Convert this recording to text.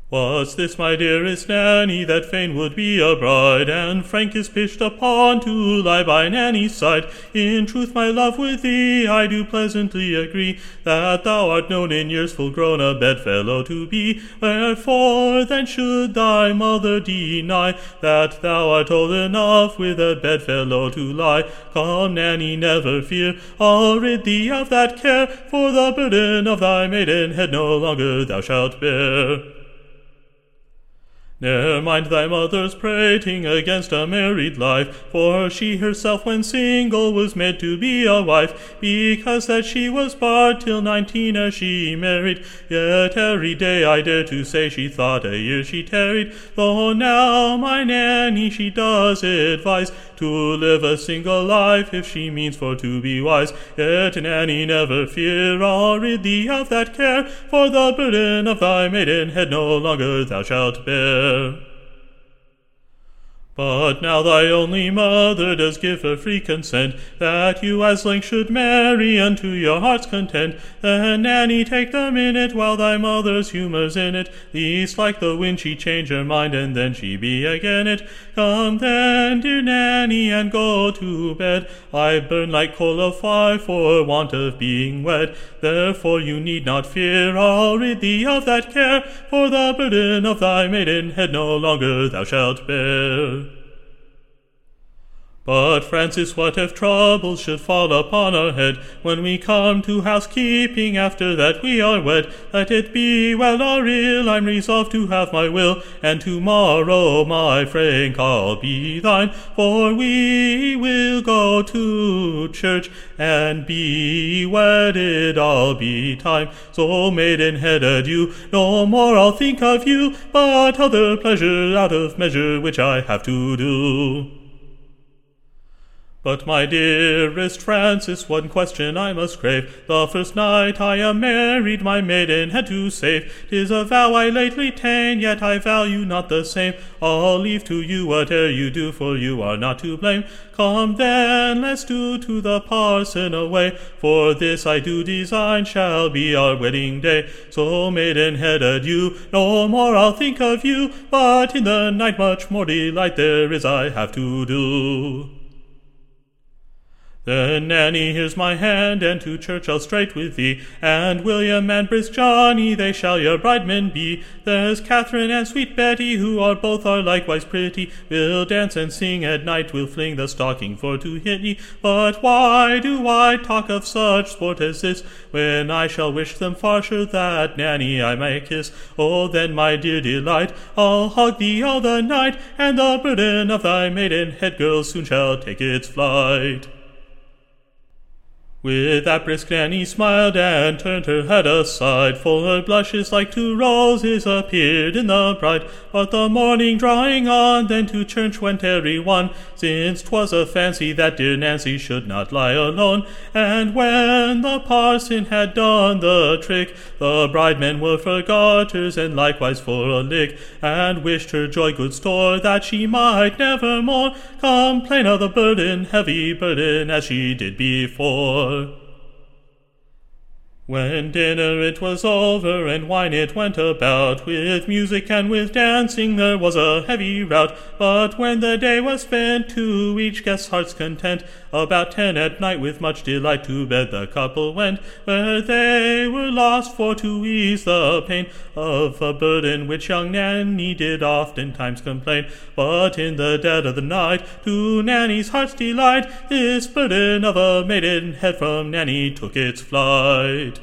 What's this, my dearest Nanny, that fain would be a bride, and Frank is pitched upon to lie by Nanny's side? In truth, my love, with thee I do pleasantly agree, that thou art known in years full grown a bedfellow to be. Wherefore then should thy mother deny that thou art old enough with a bedfellow to lie? Come, Nanny, never fear, I'll rid thee of that care, for the burden of thy maidenhead no longer thou shalt bear. Ne'er mind thy mother's prating against a married life, for she herself when single was made to be a wife, because that she was barred till 19 ere she married. Yet every day I dare to say she thought a year she tarried, though now my Nanny she does advise to live a single life if she means for to be wise. Yet, Nanny, never fear, I'll rid thee of that care, for the burden of thy maidenhead no longer thou shalt bear. But now thy only mother does give her free consent, that you as length should marry unto your heart's content. Then, Nanny, take the minute while thy mother's humour's in it, least like the wind she change her mind, and then she be again it. Come then, dear Nanny, and go to bed. I burn like coal of fire for want of being wed. Therefore you need not fear, I'll rid thee of that care, for the burden of thy maidenhead no longer thou shalt bear. But, Francis, what if troubles should fall upon our head, when we come to housekeeping after that we are wed? Let it be well or ill, I'm resolved to have my will, and tomorrow, my Frank, I'll be thine, for we will go to church, and be wedded all be time. So, maidenhead, adieu, no more I'll think of you, but other pleasure out of measure which I have to do. But, my dearest Francis, one question I must crave. The first night I am married, my maidenhead to save. 'Tis a vow I lately ta'en, yet I value not the same. I'll leave to you whate'er you do, for you are not to blame. Come then, let's do to the parson away, for this I do design shall be our wedding day. So, maidenhead, adieu, no more I'll think of you, but in the night much more delight there is I have to do. Then, Nanny, here's my hand, and to church I'll straight with thee, and William and brisk Johnny, they shall your bridemen be. There's Catherine and sweet Betty, who are both are likewise pretty, we'll dance and sing at night, we'll fling the stocking for to hit ye. But why do I talk of such sport as this, when I shall wish them far sure that Nanny I may kiss? Oh, then, my dear delight, I'll hug thee all the night, and the burden of thy maidenhead, girl, soon shall take its flight. With that brisk Nanny smiled, and turned her head aside, for blushes like two roses appeared in the bride. But the morning drawing on, then to church went every one, since 'twas a fancy that dear Nancy should not lie alone. And when the parson had done the trick, the bridemen were for garters, and likewise for a lick, and wished her joy good store, that she might never more complain of the burden, heavy burden, as she did before. When dinner it was over, and wine it went about, with music and with dancing there was a heavy rout. But when the day was spent, to each guest's heart's content, about 10 at night with much delight to bed the couple went, where they were lost for to ease the pain of a burden which young Nanny did oftentimes complain. But in the dead of the night, to Nanny's heart's delight, this burden of a maidenhead from Nanny took its flight.